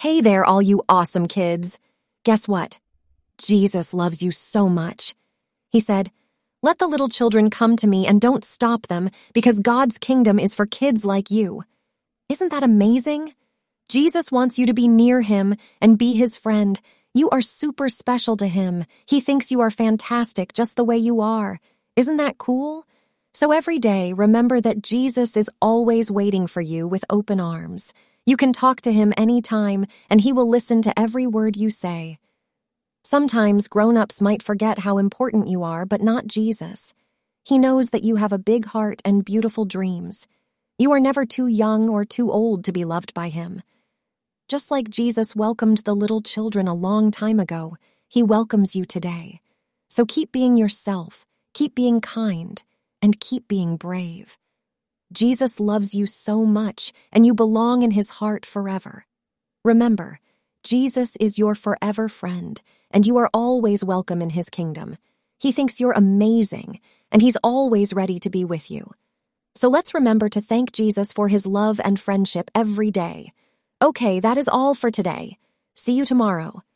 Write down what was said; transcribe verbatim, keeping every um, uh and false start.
Hey there, all you awesome kids. Guess what? Jesus loves you so much. He said, "Let the little children come to me and don't stop them, because God's kingdom is for kids like you." Isn't that amazing? Jesus wants you to be near him and be his friend. You are super special to him. He thinks you are fantastic just the way you are. Isn't that cool? So every day, remember that Jesus is always waiting for you with open arms. You can talk to him anytime, and he will listen to every word you say. Sometimes grown-ups might forget how important you are, but not Jesus. He knows that you have a big heart and beautiful dreams. You are never too young or too old to be loved by him. Just like Jesus welcomed the little children a long time ago, he welcomes you today. So keep being yourself, keep being kind, and keep being brave. Jesus loves you so much, and you belong in his heart forever. Remember, Jesus is your forever friend, and you are always welcome in his kingdom. He thinks you're amazing, and he's always ready to be with you. So let's remember to thank Jesus for his love and friendship every day. Okay, that is all for today. See you tomorrow.